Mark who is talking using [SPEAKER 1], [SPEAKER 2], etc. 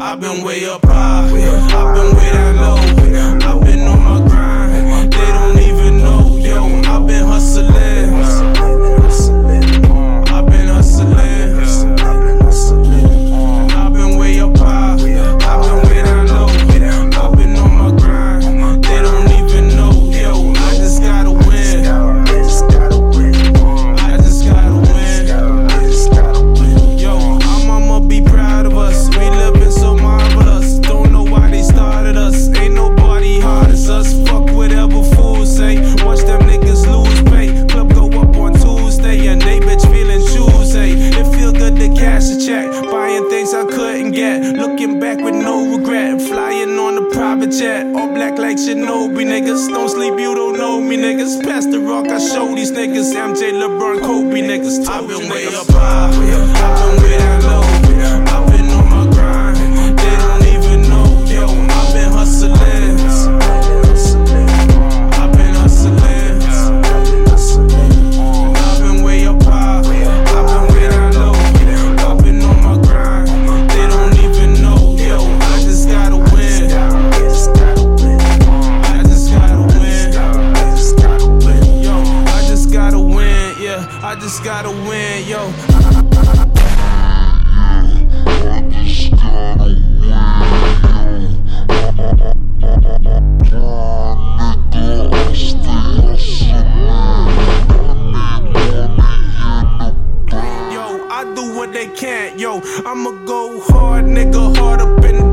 [SPEAKER 1] I've been way up high, I've been way down low, I've been on my grind, they don't even know, yo, I've been hustling, I've been hustling, I've been way up high, I've been way down low, I've been on my grind, they don't even know, yo, I just gotta win, I just gotta win, yo, I'ma be proud of us, we living so marvelous, don't know why they started us, ain't nobody hard as us, fuck whatever fools say, watch them niggas lose pay, club go up on Tuesday, and they bitch feeling Tuesday, it feel good to cash a check, buying things I couldn't get, looking back with no regret, flying on a private jet, all black like Shinobi niggas, don't sleep you don't know me niggas, pass the rock I show these niggas, MJ, LeBron, Kobe niggas, I've been way up high, I've been way down low, I've been on my grind, they don't even know, yo, I've been hustling, I've been hustling, I've been way up high, I've been way down low, I've been on my grind, they don't even know, yo, I just gotta win, I just gotta win, yo, I just gotta win, yeah, I just gotta win, yo. Yo, I do what they can't, yo, I'ma go hard, nigga, hard up in